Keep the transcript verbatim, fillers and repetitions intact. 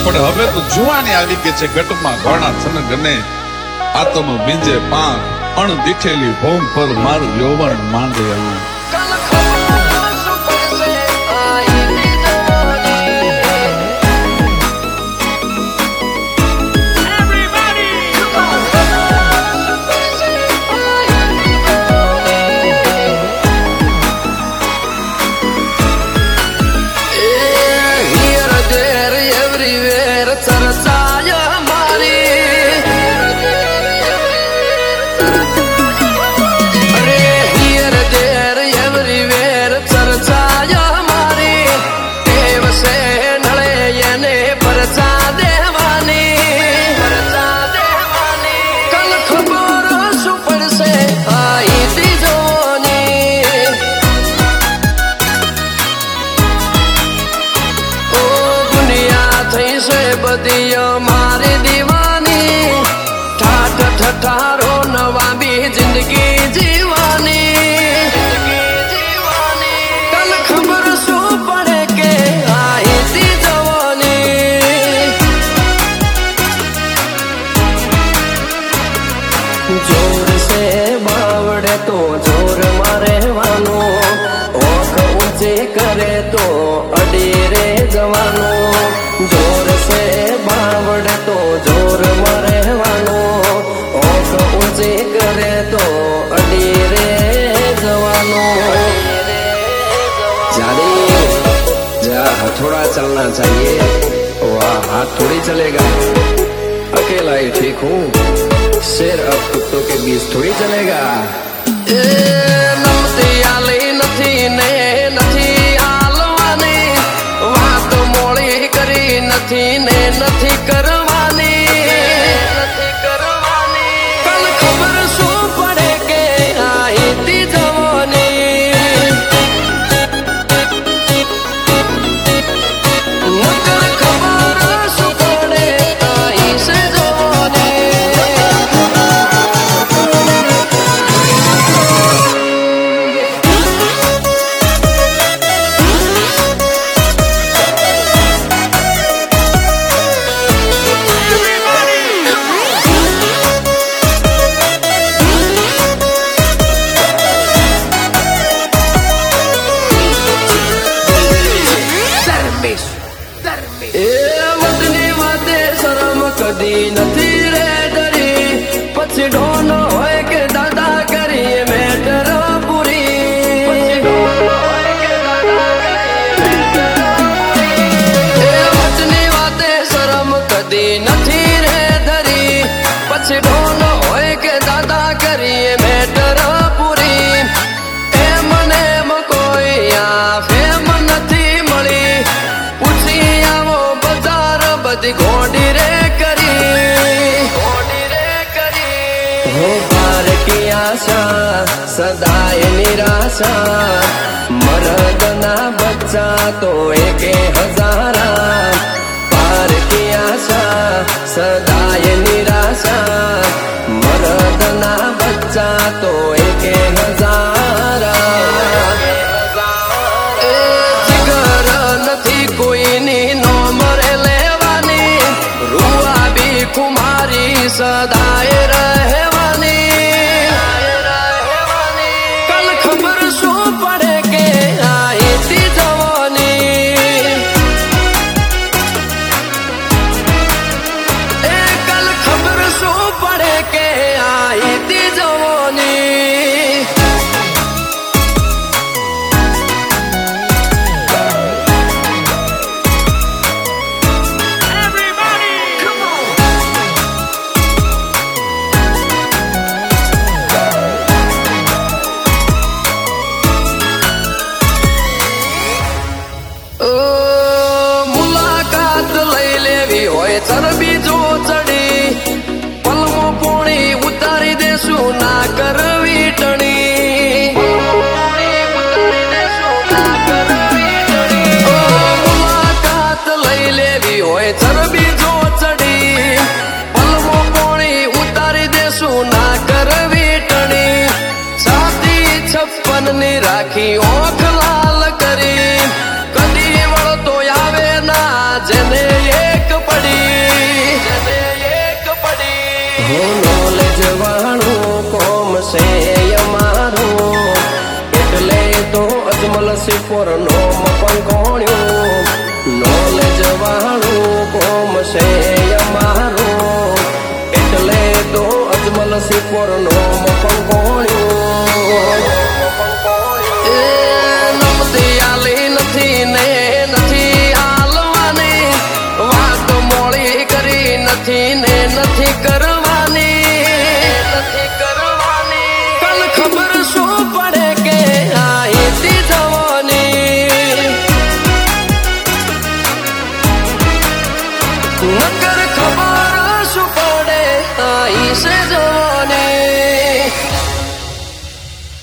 પણ હવે તો જુવાની આવી ગઈ છે ગટમાં ઘોડા છન ગને આતમ બીજે પાંખ અણ દીઠેલી ભોમ પર મારું યૌવન માંગે આ मारे दीवानी ठाठ ठठारो नवाबी जिंदगी जीवानी कल खबर शू पड़े के आई थी जवानी जोर से बावड़े तो जोर मारे वानो ओख ऊंचे करे तो अड़ी रे जवानो जोर से बावड़े तो जोर मारे वानो ओख ऊंची करे तो अड़ी रे जवानो जानी जा हथौड़ा चलना चाहिए वह हाथ थोड़ी चलेगा अकेला ही ठीक हूँ शेर अब कुत्तों के बीच थोड़ी चलेगा ए नमती आली नथी ने नथी आलवानी वात मोड़ी करी नथी ने नथी करवानी नथी करवानी कल खबर शू पड़े के आई थी जवानी नकर खबर शू पड़े आई से जवानी कदी नथी रे डरी पछी ढोन होए के दादा करी मेटर पूरी वचनी वाते शरम कदी नथी रे डरी पछी ढोन होए के दादा करी मेटर पूरी ए मने कोई आ फेम नथी मળી पूछी आवो बजार बदी घोड़ी रे हो पार की आशा सदाय निराशा मर्दना बच्चा तो एक हजारा पार की आशा सदाय निराशा मर्दना बच्चा तो एक हजारा जिगर नथी कोई नी नो मरे लेवानी रुआ भी कुमारी सदाय रहे चरबी जो चढ़ी पलमो पोणी उतारी देशु ना करवी टणी मुलाकात लई लेवी होय चरबी जो चढ़ी पलमो पोणी उतारी देशु ना करवी टणी छाती छप्पन नी राखी ओख लाल करी कदी वळतो आवे ना जेने एक पड़ મોરનો